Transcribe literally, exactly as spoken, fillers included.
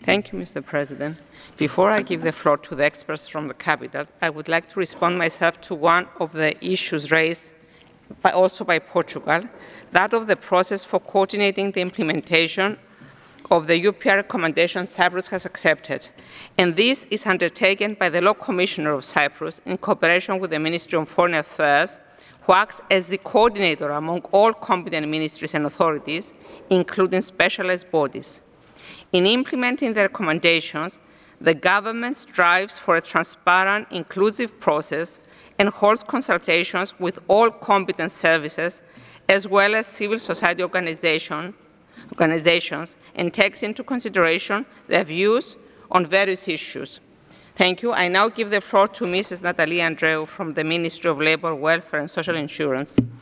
Thank you, Mister President. Before I give the floor to the experts from the Cabinet, I would like to respond myself to one of the issues raised by, also by Portugal, that of the process for coordinating the implementation of the U P R recommendation Cyprus has accepted. And this is undertaken by the Law Commissioner of Cyprus in cooperation with the Ministry of Foreign Affairs, who acts as the coordinator among all competent ministries and authorities, including specialized bodies. In implementing the recommendations, the government strives for a transparent, inclusive process and holds consultations with all competent services, as well as civil society organization, organizations, and takes into consideration their views on various issues. Thank you. I now give the floor to Missus Natalia Andreou from the Ministry of Labour, Welfare and Social Insurance.